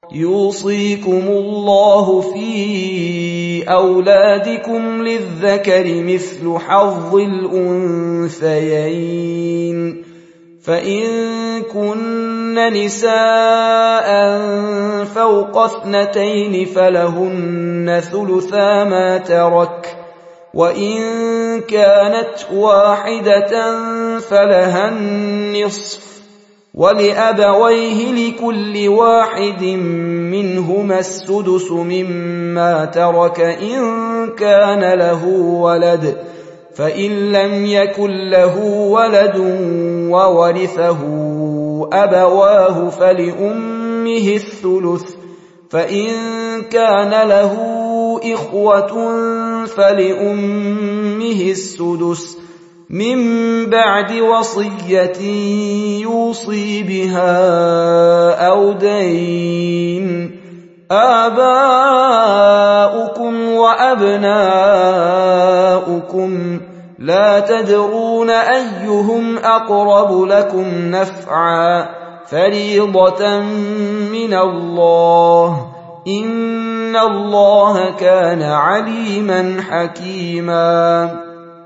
يوصيكم الله في أولادكم للذكر مثل حظ الأنثيين، فإن كن نساء فوق 2 فلهن ثلثا ما ترك، وإن كانت واحدة فلها النصف، ولأبويه لكل واحد منهما السدس مما ترك إن كان له ولد، فإن لم يكن له ولد وورثه أبواه فلأمه الثلث، فإن كان له إخوة فلأمه السدس من بعد وصية يوصي بها أو دين. آباؤكم وأبناؤكم لا تدرون أيهم أقرب لكم نفعا، فريضة من الله، إن الله كان عليما حكيما.